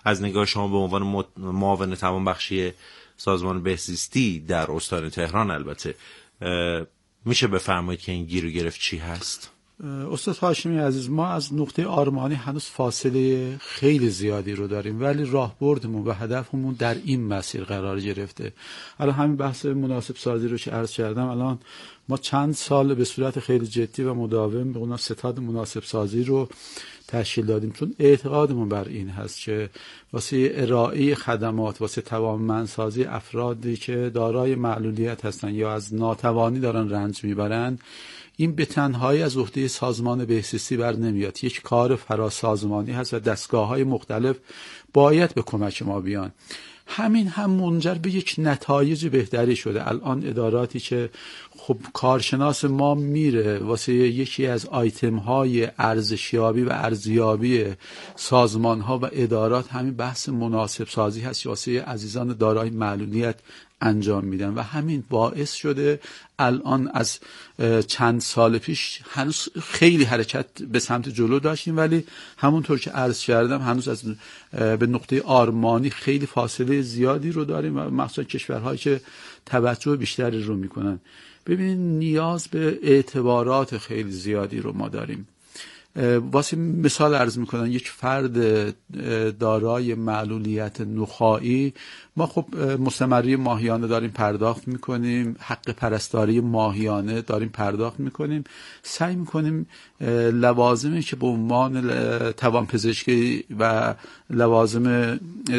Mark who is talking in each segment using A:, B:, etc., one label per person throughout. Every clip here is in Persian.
A: از نگاه شما به عنوان معاون توانبخشی سازمان بهزیستی در استان تهران البته میشه بفرمایید که این گیر و گرفت چی هست؟
B: استاد هاشمی عزیز، ما از نقطه آرمانی هنوز فاصله خیلی زیادی رو داریم، ولی راهبردمون و هدفمون در این مسیر قرار گرفته. الان همین بحث مناسب سازی رو که عرض کردم، الان ما چند سال به صورت خیلی جدی و مداوم به اون ستاد مناسب سازی رو تشکیل دادیم، چون اعتقادمون بر این هست که واسه ارائه خدمات، واسه توانمندسازی افرادی که دارای معلولیت هستن یا از ناتوانی دارن رنج میبرن، این به تنهایی از عهده سازمان بهزیستی بر نمیاد. یک کار فراسازمانی هست و دستگاه‌های مختلف باید به کمک ما بیان. همین هم منجر به یک نتایج بهتری شده. الان اداراتی که خب کارشناس ما میره واسه یکی از آیتم های ارزشیابی و ارزیابی سازمان ها و ادارات همین بحث مناسب سازی هست واسه عزیزان دارای معلولیت انجام میدن و همین باعث شده الان از چند سال پیش هنوز خیلی حرکت به سمت جلو داشتیم، ولی همونطور که عرض کردم هنوز از به نقطه آرمانی خیلی فاصله زیادی رو داریم و مخصوصا کشورهایی که توجه بیشتری رو میکنن. ببینید نیاز به اعتبارات خیلی زیادی رو ما داریم. واسه مثال عرض میکنم، یک فرد دارای معلولیت نخاعی ما خب مستمری ماهیانه داریم پرداخت میکنیم، حق پرستاری ماهیانه داریم پرداخت میکنیم، سعی میکنیم لوازمی که به عنوان توانپزشکی و لوازم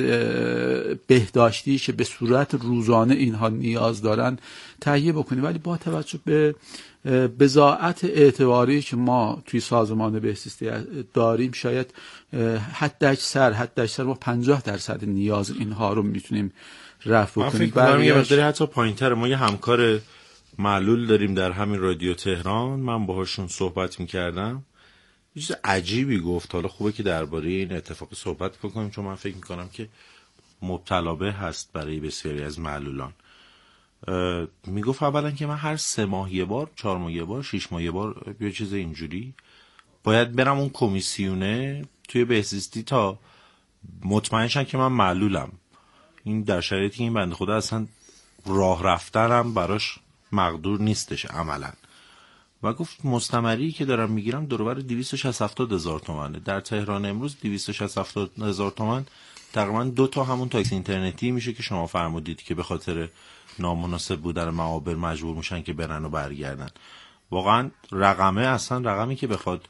B: بهداشتی که به صورت روزانه اینها نیاز دارن تهیه بکنیم، ولی با توجه به بضاعت اعتباری که ما توی سازمان بهزیستی داریم شاید حد اکثر ما 50% نیاز اینها رو میتونیم رفع بکنیم.
A: من فکر کنم یه مقداری حتی پایین‌تر. ما یه همکار معلول داریم در همین رادیو تهران، من باهاشون صحبت میکردم، یه چیز عجیبی گفت. حالا خوبه که درباره این اتفاق صحبت بکنیم، چون من فکر میکنم که مبتلا به هست برای بسیاری از معلولان. میگفت اولا که من هر 3 ماه یه بار، 4 ماه یه بار، 6 ماه یه بار، یه چیز اینجوری باید برم اون کمیسیونه توی بهزیستی تا مطمئن شن که من معلولم. این در شرایطی که این بنده خدا اصلا راه رفتنم براش مقدور نیستش عملا. و گفت مستمری که دارم میگیرم دوربر 260,000 تومنه. در تهران امروز 260,000 تومن تقریبا 2 تا همون تاکسی اینترنتی میشه که شما فرمودید که به خاطر نامناسب بودن معابر مجبور میشن که برن و برگردن. واقعا رقمه اصلا رقمی که بخواد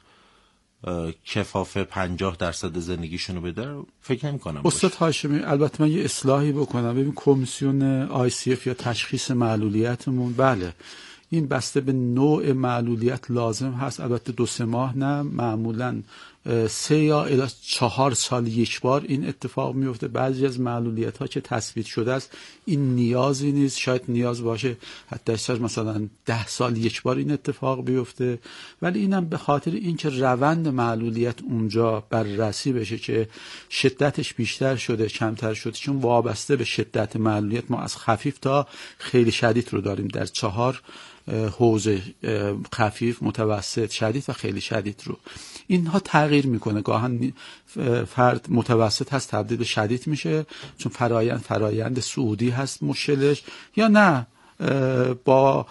A: کفاف 50% زندگیشونو بده فکر نمی کنم.
B: استاد هاشمی البته من یه اصلاحی بکنم. ببین کمیسیون ICF یا تشخیص معلولیتمون، بله این بسته به نوع معلولیت لازم هست، البته 2-3 ماه نه، معمولا 3 یا الی 4 سال یک بار این اتفاق میفته. بعضی از معلولیت ها که تثبیت شده است این نیازی نیست، شاید نیاز باشه حتی مثلا 10 سال یک بار این اتفاق بیفته، ولی اینم به خاطر اینکه روند معلولیت اونجا بررسی بشه که شدتش بیشتر شده کمتر شده، چون وابسته به شدت معلولیت ما از خفیف تا خیلی شدید رو داریم در 4 حوزه: خفیف، متوسط، شدید و خیلی شدید رو. اینها تغییر میکنه، گاهن فرد متوسط هست تبدیل به شدید میشه چون فرایند صعودی هست مشکلش، یا نه با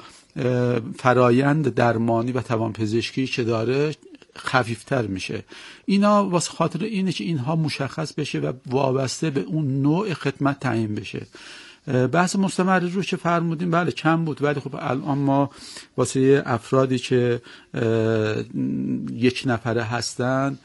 B: فرایند درمانی و توانپزشکی که داره خفیفتر میشه. اینا واسه خاطر اینه که اینها مشخص بشه و وابسته به اون نوع خدمت تعیین بشه. بحث مستمر رو که فرمودیم بله کم بود، ولی خب الان ما واسه افرادی که 1 نفره هستن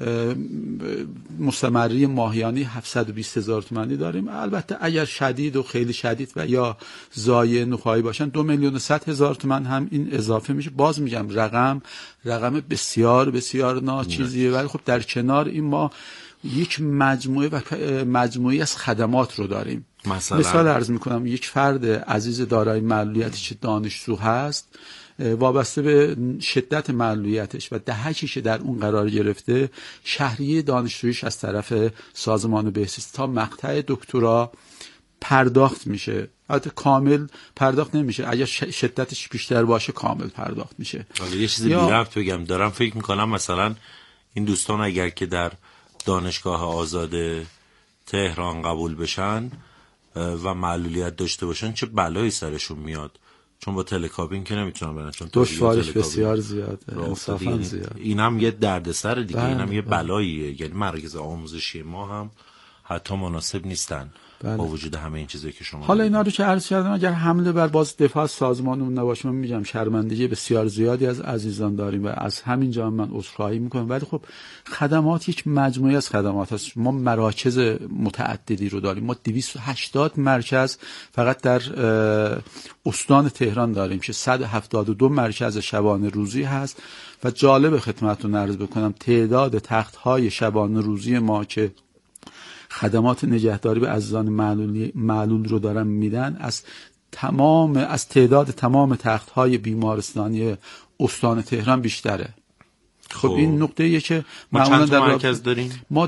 B: مستمری ماهیانی 720,000 تومانی داریم. البته اگر شدید و خیلی شدید و یا زایه نخاعی باشن 2,100,000 تومان هم این اضافه میشه. باز میگم رقم بسیار بسیار ناچیزیه، ولی خب در کنار این ما یک مجموعه از خدمات رو داریم. مثال عرض میکنم، یک فرد عزیز دارای معلولیتی که دانشجو هست، وابسته به شدت معلولیتش و دهکی که در اون قرار گرفته، شهریه دانشجویش از طرف سازمان بهزیستی تا مقطع دکترا پرداخت میشه. البته کامل پرداخت نمیشه، اگر شدتش بیشتر باشه کامل پرداخت میشه.
A: یه چیز بی‌ربط بگم، دارم فکر میکنم مثلا این دوستان اگر که در دانشگاه آزاد تهران قبول بشن و معلولیت داشته باشن چه بلایی سرشون میاد، چون با تلکابین که نمیتونن برن، چون
B: دشوارش بسیار زیاده، انصافا زیاد.
A: اینم یه دردسر دیگه،
B: بله،
A: اینم یه
B: بله.
A: بلاییه. یعنی مراکز آموزشی ما هم حتی مناسب نیستن. بله. با وجود همه این چیزایی که شما
B: حالا اینا رو که عرض کردم، اگر حمله بر باز دفاع از سازمانمون نباشه، من میگم شرمندگی بسیار زیادی از عزیزان داریم و از همین جا من عذرخواهی میکنم. ولی خب خدمات یک مجموعه از خدمات هست. ما مراکز متعددی رو داریم. ما 280 مرکز فقط در استان تهران داریم که 172 مرکز شبانه روزی هست و جالب خدمتتون عرض بکنم تعداد تخت‌های شبانه روزی ما که خدمات نگهداری به عزیزان معلول رو دارن میدن از تعداد تمام تخت‌های بیمارستانی استان تهران بیشتره. خب این نقطه‌ایه که
A: ما چند تا مرکز داریم؟
B: ما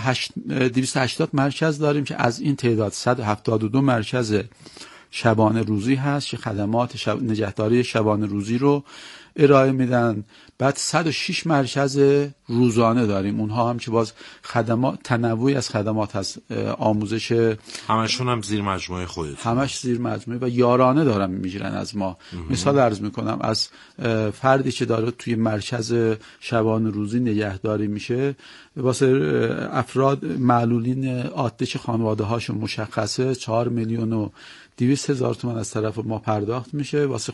B: 280 مرکز داریم که از این تعداد 172 مرکز شبانه روزی هست که خدمات نگهداری شبانه روزی رو ارائه میدن. بعد 106 مرکز روزانه داریم، اونها هم که باز خدمات تنوعی از خدمات هست، آموزش،
A: همشون هم زیر مجموعه خودتون؟
B: همش زیر مجموعه و یارانه دارن میگیرن از ما. مثال عرض میکنم، از فردی که داره توی مرکز شبانه روزی نگهداری میشه، واسه افراد معلولین عادی که خانواده هاشون مشخصه 4,200,000 تومان از طرف ما پرداخت میشه. واسه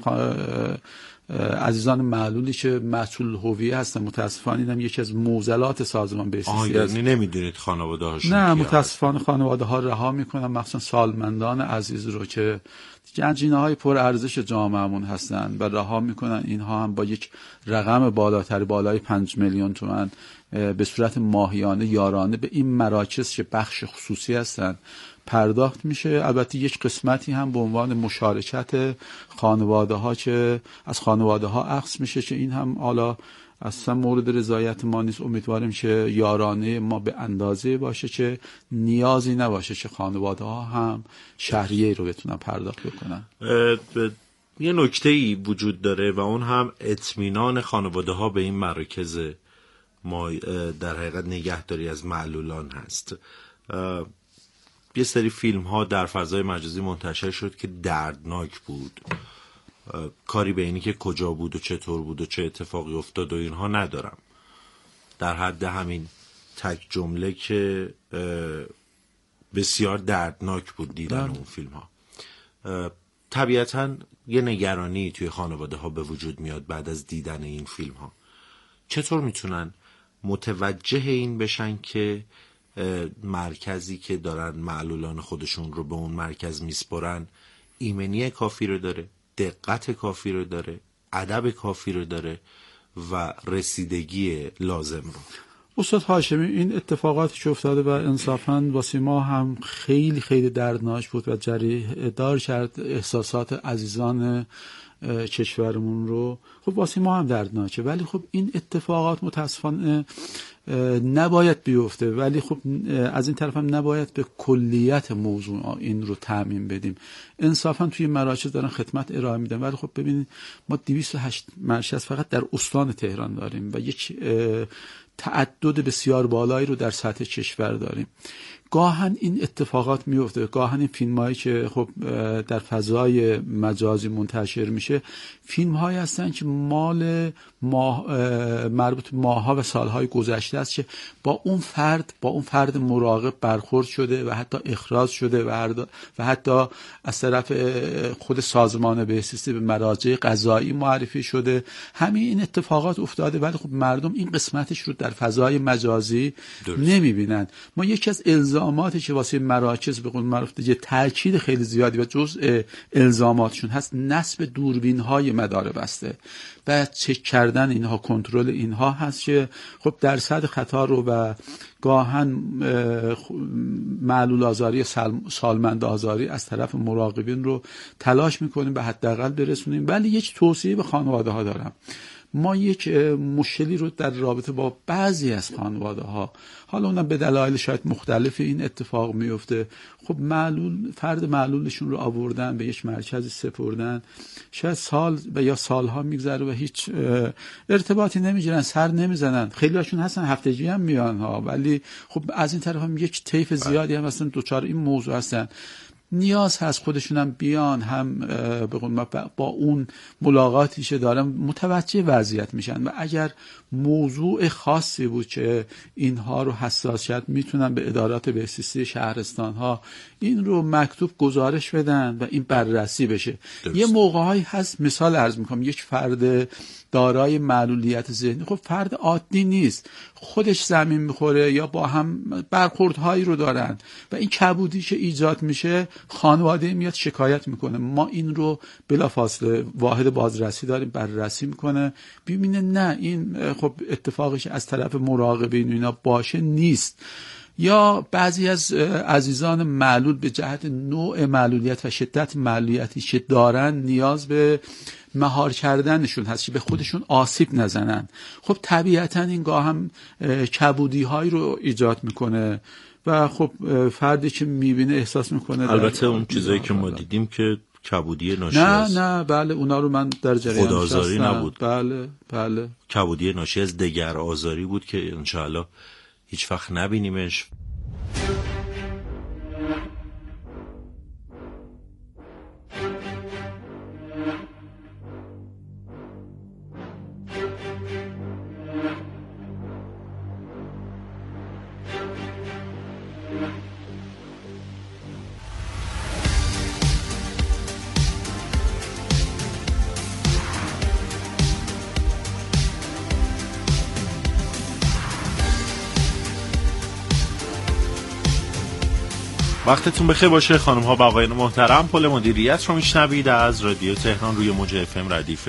B: عزیزان معلولی که معطول هویه هستن، متاسفانه اینم یکی از معضلات سازمان بهزیستی است.
A: یعنی نمیدونید خانواده هاشون؟
B: نه، متاسفانه خانواده ها رها میکنن، مخصوصا سالمندان عزیز رو که گنجینه های پر ارزش جامعهمون هستن و رها میکنن. اینها هم با یک رقم بالاتر، بالای 5 میلیون تومان به صورت ماهیانه یارانه به این مراکز که بخش خصوصی هستن پرداخت میشه. البته یک قسمتی هم به عنوان مشارکت خانواده ها که از خانواده ها اخذ میشه که این هم حالا اصلا مورد رضایت ما نیست. امیدواریم که یارانه ما به اندازه باشه که نیازی نباشه که خانواده ها هم شهریه رو بتونن پرداخت بکنن.
A: یه نکته‌ای وجود داره و اون هم اطمینان خانواده ها به این مراکز ما در حقیقت نگهداری از معلولان هست. یه سری فیلم ها در فضای مجازی منتشر شد که دردناک بود. کاری به اینی که کجا بود و چطور بود و چه اتفاقی افتاد و اینها ندارم، در حد همین تک جمله که بسیار دردناک بود دیدن اون فیلم ها. طبیعتاً یه نگرانی توی خانواده ها به وجود میاد بعد از دیدن این فیلم ها. چطور میتونن متوجه این بشن که مرکزی که دارن معلولان خودشون رو به اون مرکز میسپرن ایمنی کافی رو داره، دقت کافی رو داره، ادب کافی رو داره و رسیدگی لازم رو؟
B: استاد هاشمی، این اتفاقاتی که افتاده و انصافاً واسه ما هم خیلی خیلی دردناک بود و جریح دار کرد احساسات عزیزان کشورمون رو. خب واسه ما هم دردناکه، ولی خب این اتفاقات متاسفانه نباید بیفته، ولی خب از این طرف هم نباید به کلیت موضوع این رو تعمیم بدیم. انصافا توی مراکز دارن خدمت ارائه میدن، ولی خب ببینید ما 208 مرکز فقط در استان تهران داریم و یک تعدد بسیار بالایی رو در سطح کشور داریم. گاهن این اتفاقات میفته، گاهن این فیلم‌هایی که خب در فضای مجازی منتشر میشه فیلم‌هایی هستن که مال مربوط ماه‌ها و سال‌های گذشته است که با اون فرد مراقب برخورد شده و حتی اخراج شده و حتی از طرف خود سازمان بهزیستی به مراجع قضایی معرفی شده. همین این اتفاقات افتاده، ولی خب مردم این قسمتش رو در فضای مجازی نمی‌بینن. ما یکی از الزاماتی که واسه مراکز به قول معروف یه تاکید خیلی زیادی و جزء الزاماتشون هست نصب دوربین‌های مدار بسته و چک کردن اینها، کنترل اینها هست که خب درصد خطا رو و گاهن معلول آزاری، سالمند آزاری از طرف مراقبین رو تلاش میکنیم به حداقل برسونیم. ولی یک توصیه به خانواده ها دارم. ما یک مشکلی رو در رابطه با بعضی از خانواده ها، حالا اونم به دلایل شاید مختلف این اتفاق میفته، خب فرد معلولشون رو آوردن به یک مرکزی سپردن، شاید سال و یا سالها میگذره و هیچ ارتباطی نمیگیرن، سر نمیزنن. خیلی هاشون هستن هفتگی هم میان ها، ولی خب از این طرف هم یک طیف زیادی هم هستن دوچار این موضوع هستن. نیاز هست خودشون هم بیان، هم به قول ما با اون ملاقاتی که دارن متوجه وضعیت میشن و اگر موضوع خاصی بود که اینها رو حساسیت میتونن به ادارات بهزیستی شهرستان ها این رو مکتوب گزارش بدن و این بررسی بشه.
A: درست.
B: یه موقعهایی هست، مثال عرض میکنم، یک فرد دارای معلولیت ذهنی خب فرد عادی نیست، خودش زمین میخوره یا با هم برخوردهایی رو دارن و این کبودی که ایجاد میشه خانواده میاد شکایت میکنه. ما این رو بلافاصله واحد بازرسی داریم، بررسی میکنه، ببینه نه این خب اتفاقش از طرف مراقبین اینا باشه نیست. یا بعضی از عزیزان معلول به جهت نوع معلولیت و شدت معلولیتی که دارن نیاز به مهار کردنشون هست که به خودشون آسیب نزنن. خب طبیعتا این گاه هم کبودی هایی رو ایجاد میکنه و خب فردی که میبینه احساس میکنه.
A: البته اون چیزایی که ما دیدیم که کبودی ناشی از
B: نه بله اونا رو من در جریان
A: خودآزاری نبود.
B: بله
A: کبودی ناشی از دگر آزاری بود که انشاءالله هیچ وقت نبینیمش. وقتتون بخیر باشه خانم ها و آقایان محترم. پل مدیریت رو میشنوید از رادیو تهران روی موج اف ام ردیف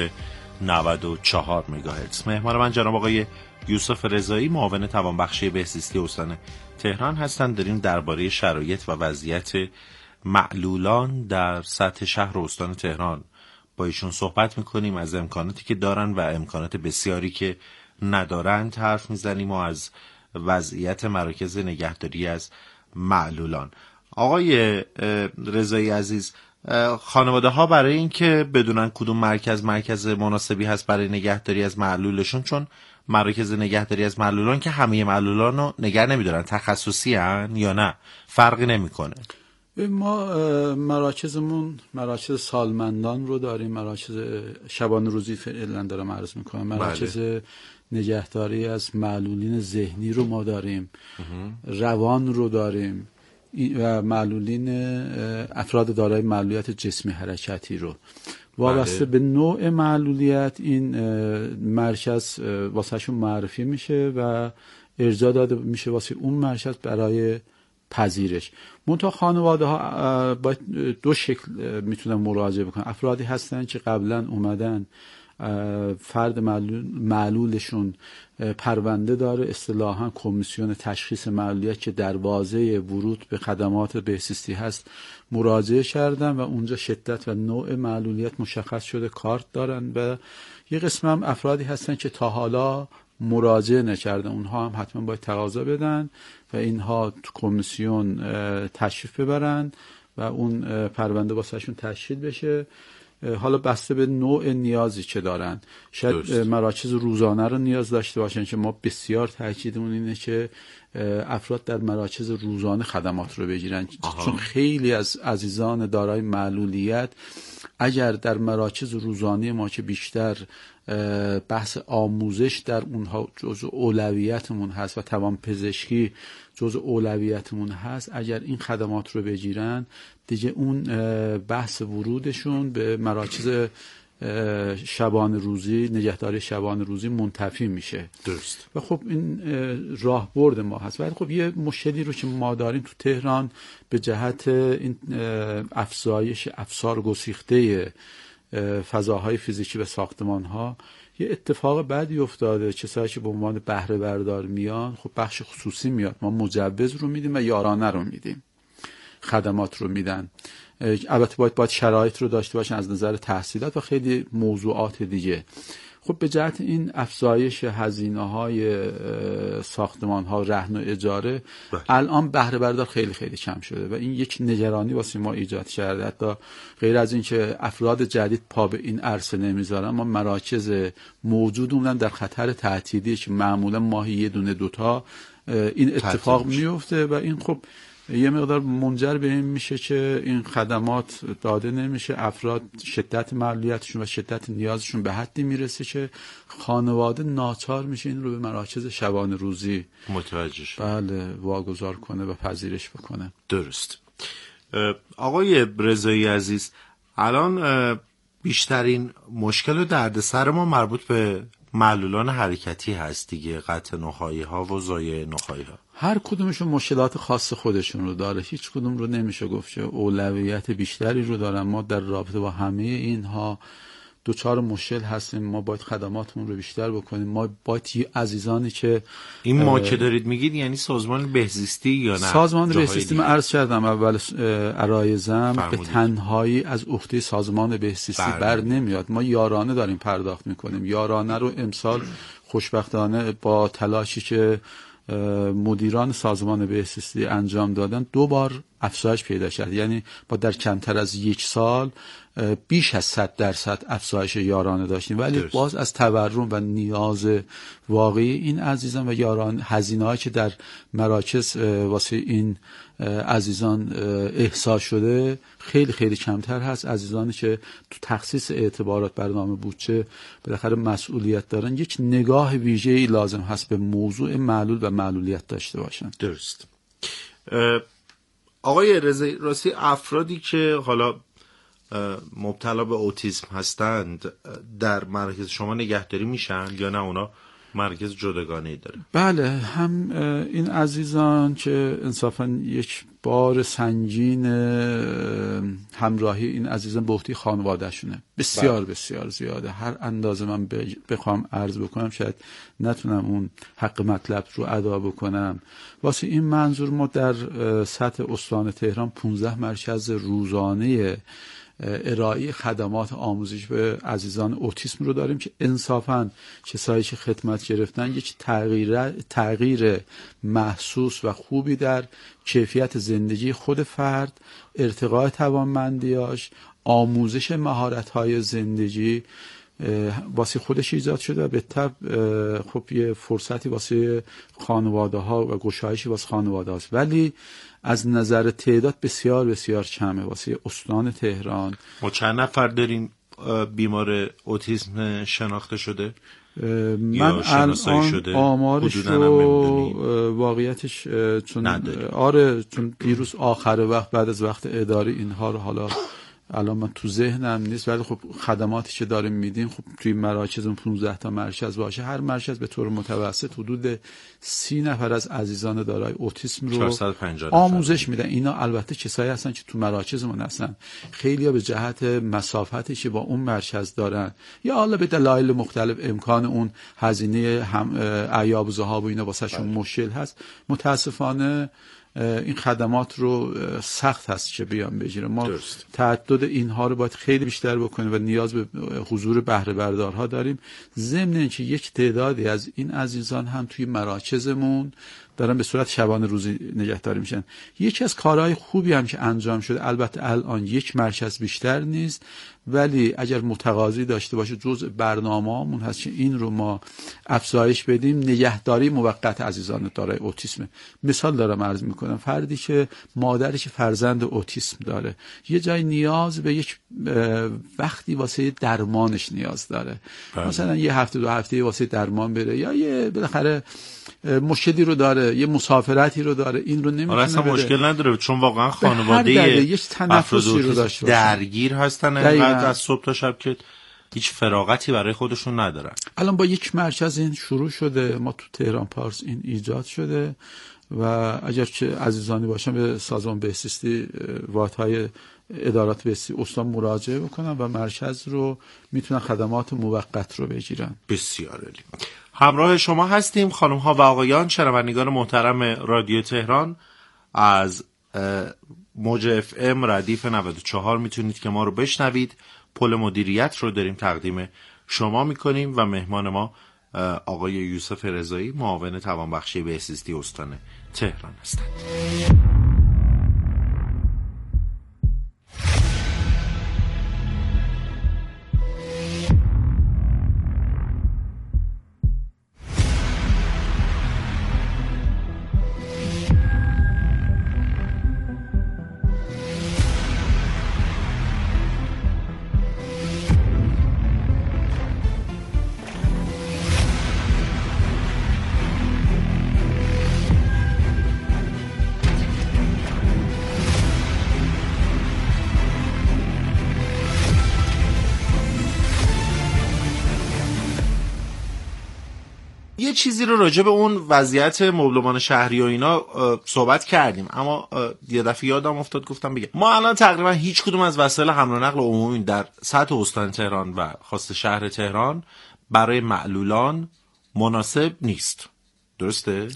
A: 94 مگاهرتز. مهمان من جناب آقای یوسف رضایی، معاون توانبخشی بهزیستی استان تهران هستند. داریم درباره شرایط و وضعیت معلولان در سطح شهر و استان تهران با ایشون صحبت میکنیم. از امکاناتی که دارن و امکانات بسیاری که ندارن حرف میزنیم و از وضعیت مراکز نگهداری از معلولان. آقای رضایی عزیز، خانواده ها برای این که بدونن کدوم مرکز مناسبی هست برای نگهداری از معلولشون، چون مراکز نگهداری از معلولان که همه معلولان رو نگه نمیدارن، تخصصی هن یا نه فرقی نمیکنه؟
B: ما مراکزمون مراکز سالمندان رو داریم، مراکز شبانه روزی فعلا دارم عرض میکنم، مراکز نگهداری از معلولین ذهنی رو ما داریم، روان رو داریم و معلولین افراد دارای معلولیت جسمی حرکتی رو. وابسته به نوع معلولیت این مرکز واسهشون معرفی میشه و ارجاع داده میشه واسه اون مرکز برای پذیرش. منتها خانواده ها باید دو شکل میتونن مراجعه بکنن. افرادی هستن که قبلا اومدن فرد معلولشون پرونده داره، اصطلاحاً کمیسیون تشخیص معلولیت که دروازه ورود به خدمات بهزیستی هست مراجعه کردن و اونجا شدت و نوع معلولیت مشخص شده، کارت دارن. و یه قسم هم افرادی هستن که تا حالا مراجعه نکردن، اونها هم حتما باید تقاضا بدن و اینها تو کمیسیون تشریف ببرن و اون پرونده واسهشون تشکیل بشه. حالا بسته به نوع نیازی که دارن، شاید مراکز روزانه رو نیاز داشته باشن که ما بسیار تاکیدمون اینه که افراد در مراکز روزانه خدمات رو بگیرن. چون خیلی از عزیزان دارای معلولیت اگر در مراکز روزانه ما که بیشتر بحث آموزش در اونها جزء اولویتمون هست و توانپزشکی جزء اولویتمون هست، اگر این خدمات رو بگیرن دیگه اون بحث ورودشون به مراکز شبانه روزی، نگهداری شبانه روزی منتفی میشه.
A: درست.
B: و خب این راهبرد ما هست. ولی خب یه مشکلی رو که ما داریم تو تهران به جهت این افزایش افسار گسیخته فضاهای فیزیکی و ساختمان‌ها یه اتفاق بدی افتاده. کسایی که به عنوان بهره بردار میان، خب بخش خصوصی میاد، ما مجوز رو میدیم و یارانه رو میدیم، خدمات رو میدن. البته باید شرایط رو داشته باشن از نظر تحصیلات و خیلی موضوعات دیگه. خب به جهت این افزایش هزینه‌های ساختمان‌ها رهن و اجاره الان بهره بردار خیلی خیلی کم شده و این یک نگرانی واسه ما ایجاد کرده. حتی غیر از این که افراد جدید پا به این عرصه نمیذارن، ما مراکز موجودمون در خطر تعطیلی که معمولا ماهی یه دونه دوتا این اتفاق میفته و این خب یه مقدار منجر به این میشه که این خدمات داده نمیشه، افراد شدت معلولیتشون و شدت نیازشون به حدی میرسه که خانواده ناچار میشه این رو به مراکز شبانه روزی
A: متوجه شد.
B: بله واگذار کنه و پذیرش بکنه.
A: درست. آقای رضایی عزیز، الان بیشترین مشکل و دردسر ما مربوط به معلولان حرکتی هست دیگه، قطع نخاعی ها و زایع نخاعی ها.
B: هر کدومشون مشکلات خاص خودشون رو داره، هیچ کدوم رو نمیشه گفت که اولویت بیشتری رو دارن. ما در رابطه با همه اینها دوچار مشکل هستیم، ما باید خدماتمون رو بیشتر بکنیم. ما باید عزیزانی که
A: این ما که دارید میگید یعنی سازمان بهزیستی یا نه؟
B: سازمان بهزیستی من عرض کردم اول عرایزم به تنهایی از عهده سازمان بهزیستی بر نمیاد. ما یارانه داریم پرداخت میکنیم. یارانه رو امسال خوشبختانه با تلاشی که مدیران سازمان بهزیستی انجام دادن 2 بار افزایش پیدا کرد، یعنی با در کمتر از 1 سال بیش از 100% افزایش یارانه داشتیم. ولی باز از تورم و نیاز واقعی این عزیزان و یاران هزینه‌هایی که در مراکز واسه این عزیزان احساس شده خیلی خیلی کمتر هست. عزیزانی که تو تخصیص اعتبارات برنامه بودجه بالاخره مسئولیت دارن، یک نگاه ویژه‌ای لازم هست به موضوع معلول و معلولیت داشته باشن.
A: درست. آقای رضایی، راستی افرادی که حالا مبتلا به اوتیسم هستند در مرکز شما نگهداری میشن یا نه اونا مرکز جداگانه‌ای داره؟
B: بله، هم این عزیزان که انصافاً یک بار سنگین همراهی این عزیزان به عهده خانواده‌شونه بسیار بسیار زیاده. هر اندازه من بخوام عرض بکنم شاید نتونم اون حق مطلب رو ادا بکنم. واسه این منظور ما در سطح استان تهران 15 مرکز روزانه ارائه خدمات آموزش به عزیزان اوتیسم رو داریم که انصافاً کسایی که خدمت گرفتن یک تغییر محسوس و خوبی در کیفیت زندگی خود فرد، ارتقاء توانمندیاش، آموزش مهارت‌های زندگی واسه خودش ایجاد شده و به طب خب یه فرصتی واسه خانواده‌ها و گشایشی واسه خانواده هاست. ولی از نظر تعداد بسیار بسیار کمه واسه استان تهران.
A: ما چند نفر داریم بیمار اوتیسم شناخته شده؟
B: من الان آمارش رو واقعیتش چون دیروز آخر وقت بعد از وقت اداری اینها رو حالا الان من تو ذهنم نیست، ولی خب خدماتی که داریم میدیم خب توی مراکزمون 15 تا مرکز باشه، هر مرکز به طور متوسط حدود 30 نفر از عزیزان دارای اوتیسم رو آموزش میدن. اینا البته کسایی هستن که تو مراکزمون هستن، خیلی‌ها به جهت مسافتی که با اون مرکز دارن یا حالا به دلایل مختلف امکان اون هزینه هم عیاب و ذهاب و اینا واسهشون مشکل هست. متاسفانه این خدمات رو سخت هست که بیان بگیره. ما تعدد اینها رو باید خیلی بیشتر بکنیم و نیاز به حضور بهره بردارها داریم. ضمن اینکه یک تعدادی از این عزیزان هم توی مراکزمون دارن به صورت شبانه روزی نگهداری میشن. یکی از کارهای خوبی هم که انجام شده، البته الان یک مرکز بیشتر نیست، ولی اگر متقاضی داشته باشه جزء برنامه‌مون هست که این رو ما افزایش بدیم، نگهداری موقت عزیزان دارای اوتیسم. مثال دارم عرض میکنم، فردی که مادری که فرزند اوتیسم داره یه جای نیاز به یک وقتی واسه درمانش نیاز داره، مثلا یه هفته 2 هفته واسه درمان بره یا یه بالاخره مشکلی رو داره، یه مسافرتی رو داره، این رو نمیتونه
A: اصلا مشکل نداره چون واقعا خانواده
B: افرادی رو داشته
A: درگیر هستن انقدر از صبح تا شب که هیچ فراغتی برای خودشون ندارن.
B: الان با یک مرکز این شروع شده، ما تو تهران پارس این ایجاد شده و اگر چه عزیزانی باشن به سازمان بهزیستی واحدهای ادارات بهزیستی استان مراجعه بکنن و مرکز رو میتونن خدمات موقت رو بگیرن.
A: بسیار عالی. همراه شما هستیم خانم ها و آقایان، شنوندگان محترم رادیو تهران. از موج اف ام ردیف 94 میتونید که ما رو بشنوید. پل مدیریت رو داریم تقدیم شما میکنیم و مهمان ما آقای یوسف رضایی، معاون توانبخشی بهزیستی استان تهران هستند. یه چیزی رو راجع به اون وضعیت مبلمان شهری و اینا صحبت کردیم، اما یه دفعه یادم افتاد گفتم بگم ما الان تقریبا هیچ کدوم از وسایل حمل و نقل عمومی در سطح استان تهران و خاص شهر تهران برای معلولان مناسب نیست. درسته؟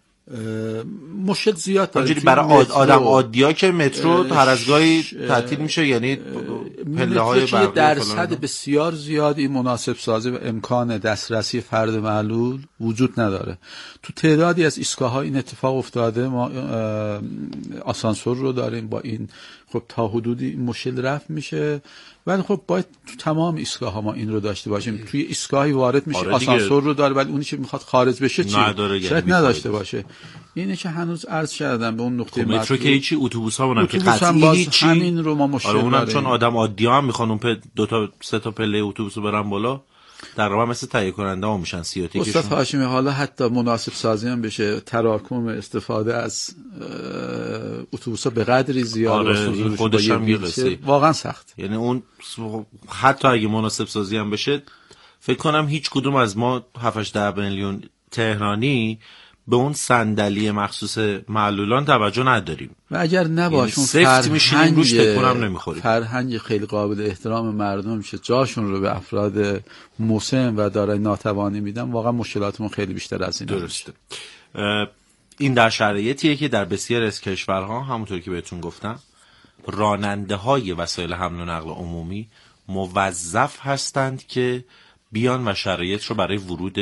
B: مشکل زیاد داره.
A: برای آدم عادی‌ها که مترو هر از گاهی تعطیل میشه، یعنی پله‌های برقی
B: درصد بسیار زیادی مناسب سازی و امکان دسترسی فرد معلول وجود نداره. تو تعدادی از ایستگاه‌ها این اتفاق افتاده. ما آسانسور رو داریم، با این خب تا حدودی این مشکل رفع میشه، ولی خب باید تو تمام ایستگاه‌ها ما این رو داشته باشیم. توی ایستگاهی وارد میشه آسانسور رو داره، ولی اونی که میخواد خارج بشه چی؟ شاید نداشته باشه. اینه که هنوز عرض کردم به اون نقطه
A: مترو که هیچی، اتوبوس‌ها اونم که
B: قطعی هیچی، همین رو ما مشکل داریم.
A: اونم چون آدم عادی هم میخوان اون دو تا سه تا پله اتوبوسو برن بالا، در واقع مثل تهیه کننده ها میشن سیاتیکشون.
B: استاد هاشمی حالا حتی مناسب سازی هم بشه، تراکم استفاده از اتوبوس‌ها به قدری زیاد
A: این خودش هم میرسه
B: واقعا سخت.
A: یعنی اون حتی اگه مناسب سازی هم بشه، فکر کنم هیچ کدوم از ما 7-8 میلیون تهرانی به اون صندلی مخصوص معلولان توجه نداریم
B: و اگر نباشون
A: سفت میشینیم روش تکونم نمیخوریم.
B: فرهنگ خیلی قابل احترام مردم میشه، جاشون رو به افراد مسن و دارای ناتوانی میدن، واقعا مشکلاتمون خیلی بیشتر از این.
A: درسته. این در شرایطیه که در بسیار از کشورها همونطور که بهتون گفتم راننده های وسایل حمل و نقل عمومی موظف هستند که بیان و شرایط رو برای ورود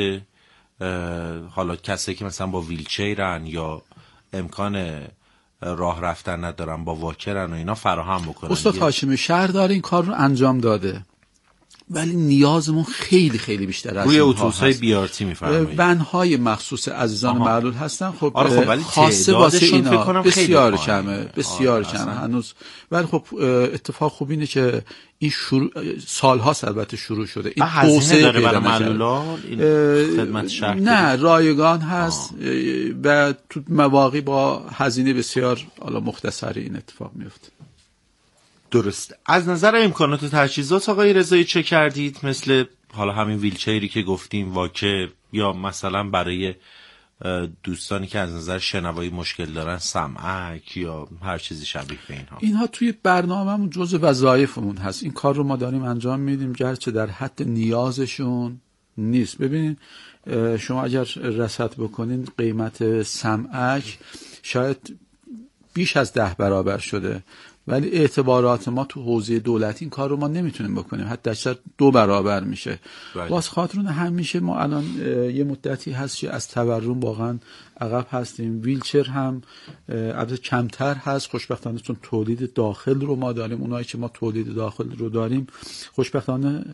A: حالا کسی که مثلا با ویلچیرن یا امکان راه رفتن ندارن، با واکرن و اینا فراهم بکنن.
B: استاد هاشمی شهردار این کار رو انجام داده، ولی نیازمون خیلی خیلی بیشتر از
A: روی اتوبوس‌های بیارتی می‌فرمایید.
B: ون‌های مخصوص عزیزان معلول هستن. خب
A: ولی
B: خاصه واسه اینا بسیار
A: کمه
B: هنوز. ولی خب اتفاق خوب اینه که این سال‌هاست البته شروع شده. این
A: توسعه داره برای معلولان، این خدمت شهر
B: نه رایگان هست و تو مواقع با هزینه بسیار حالا مختصری این اتفاق میفته.
A: درست. از نظر امکانات و تجهیزات آقای رضایی چه کردید؟ مثل حالا همین ویلچری که گفتیم، واکر، یا مثلا برای دوستانی که از نظر شنوایی مشکل دارن سمعک یا هر چیزی شبیه به
B: اینها توی برنامه‌مون جزء وظایفمون هست. این کار رو ما داریم انجام میدیم، گرچه در حد نیازشون نیست. ببینید شما اگر رصد بکنین قیمت سمعک شاید بیش از 10 برابر شده، ولی اعتبارات ما تو حوزه دولتی این کار رو ما نمیتونیم بکنیم، حتی اکثر 2 برابر میشه. واسه خاطرون همیشه ما الان یه مدتی هست که از تورم واقعا عقب هستیم. ویلچر هم البته کمتر هست خوشبختانه، چون تولید داخل رو ما داریم. اونایی که ما تولید داخل رو داریم خوشبختانه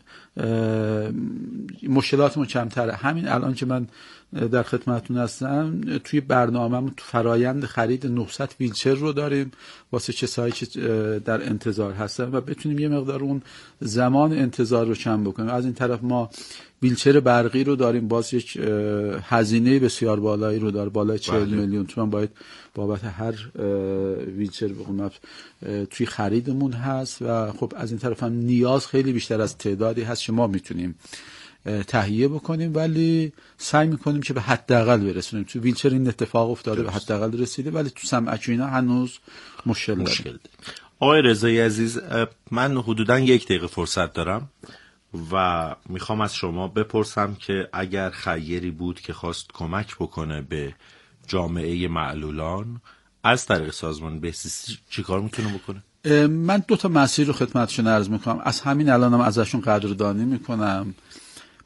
B: مشکلاتمون کمتره. همین الان که من در خدمتتون هستم توی برنامه‌مون تو فرایند خرید 900 ویلچر رو داریم واسه کسایی که در انتظار هستن و بتونیم یه مقدار اون زمان انتظار رو کم بکنیم. از این طرف ما ویلچر برقی رو داریم، باز یک هزینه بسیار بالایی رو داره، بالای 40 میلیون تومان باید بابت هر ویلچر بقیمت توی خریدمون هست و خب از این طرف هم نیاز خیلی بیشتر از تعدادی هست که ما میتونیم تهیه بکنیم، ولی سعی میکنیم که به حداقل برسونیم. تو ویلچر این اتفاق افتاده، به حداقل رسیده، ولی تو سمعک اینا هنوز مشکل داره.
A: آقای رضایی عزیز، من حدوداً 1 دقیقه فرصت دارم و میخوام از شما بپرسم که اگر خیری بود که خواست کمک بکنه به جامعه معلولان از طریق سازمان بهزیستی چی کار میتونه بکنه؟
B: من 2 تا مسیر رو خدمتشون عرض میکنم. از همین الانم ازشون قدردانی میکنم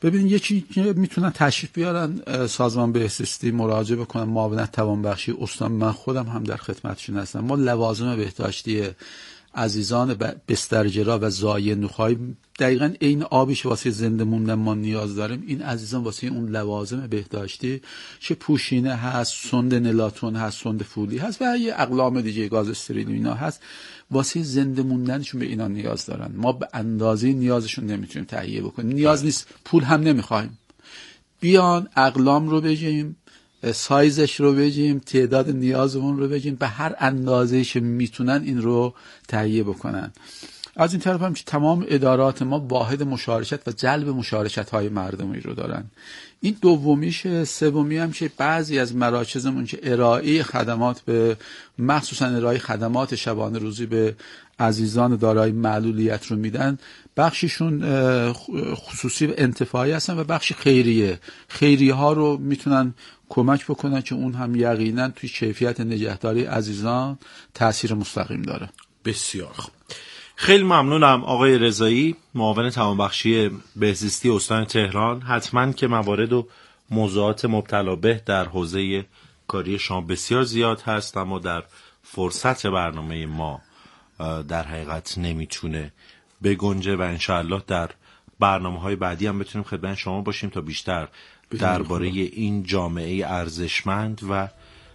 B: ببین یکی که میتونن تشریف بیارن سازمان بهزیستی، مراجعه بکنن، معاونت توانبخشی استان، من خودم هم در خدمتشون هستم. ما لوازم بهداشتی عزیزان بسترجرا و ضایع نخای دقیقاً این آبیش واسه زنده موندن ما نیاز داریم، این عزیزان واسه اون لوازم بهداشتی چه پوشینه هست، سوند نلاتون هست، سوند فولی هست و یه اقلام دیگه گاز استرین اینا هست، واسه زنده موندنشون به اینا نیاز دارن. ما به اندازه نیازشون نمیتونیم تهیه بکنیم، نیاز نیست، پول هم نمیخوایم. بیان اقلام رو بگیم، سایزش رو بگیم، تعداد نیازمون رو بگیم، به هر اندازه‌ای که میتونن این رو تهیه بکنن. از این طرف هم که تمام ادارات ما واحد مشارکت و جلب مشارکت‌های مردمی رو دارن. این دومیشه. سومی هم که بعضی از مراکزمون که ارائه خدمات به مخصوصا ارائه خدمات شبانه روزی به عزیزان دارای معلولیت رو میدن، بخششون خصوصی و انتفاعی هستن و بخشی خیریه. خیریه ها رو میتونن کمک بکنن که اون هم یقینا توی کیفیت نگهداری عزیزان تأثیر مستقیم داره.
A: بسیار خوب. خیلی ممنونم آقای رضایی، معاون توانبخشی بهزیستی استان تهران. حتما که موارد و موضوعات مبتلا به در حوزه کاری شما بسیار زیاد هست، اما در فرصت برنامه ما در حقیقت نمیتونه بگنجه و انشاءالله در برنامه‌های بعدی هم بتونیم خدمت شما باشیم تا بیشتر درباره این جامعه ارزشمند و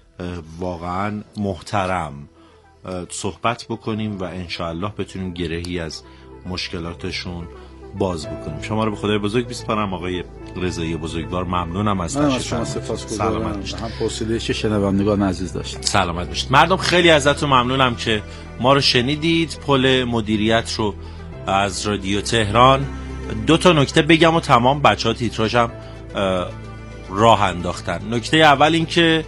A: واقعا محترم صحبت بکنیم و انشاءالله بتونیم گرهی از مشکلاتشون باز بکنیم. شما رو به خدای بزرگ بسپارم آقای رضایی بزرگوار. ممنونم از
B: شما، سپاسگزارم. هم حوصله شنوندگان عزیز داشتید.
A: سلامت باشید. مردم خیلی ازتون ممنونم که ما رو شنیدید. پل مدیریت رو از رادیو تهران 2 نکته بگم و تمام. بچه‌ها تیتراژم راه انداختن. نکته اول این که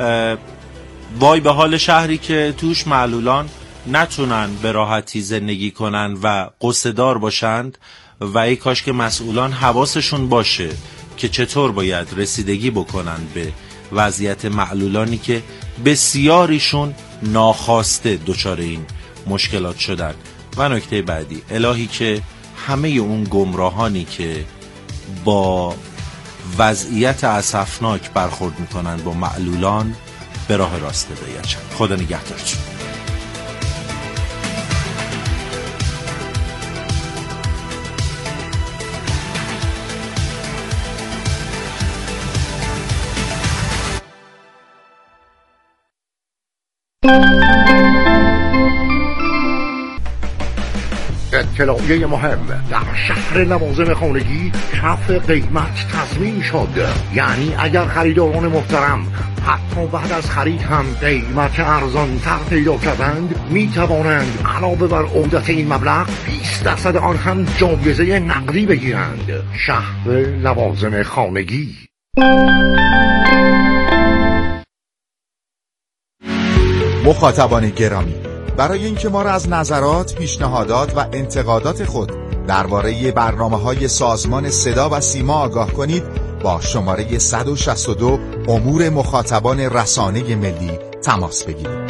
A: وای به حال شهری که توش معلولان نتونن به راحتی زندگی کنن و قصه‌دار باشند و ای کاش که مسئولان حواسشون باشه که چطور باید رسیدگی بکنن به وضعیت معلولانی که بسیاریشون ناخواسته دچار این مشکلات شدن. و نکته بعدی، الهی که همه اون گمراهانی که با وضعیت اسفناک برخورد میکنن با معلولان به راه راست بیاچن. خدا نگهدارتون.
C: اطلاعیه مهم: در شهر لوازم خانگی کف قیمت تضمین شد. یعنی اگر خریداران محترم حتی بعد از خرید هم قیمت ارزان‌تر پیدا کردند، می توانند علاوه بر عودت این مبلغ 20% آن هم جایزه نقدی بگیرند. شهر لوازم خانگی.
D: مخاطبان گرامی، برای اینکه ما را از نظرات، پیشنهادات و انتقادات خود درباره برنامه‌های سازمان صدا و سیما آگاه کنید، با شماره 162 امور مخاطبان رسانه ملی تماس بگیرید.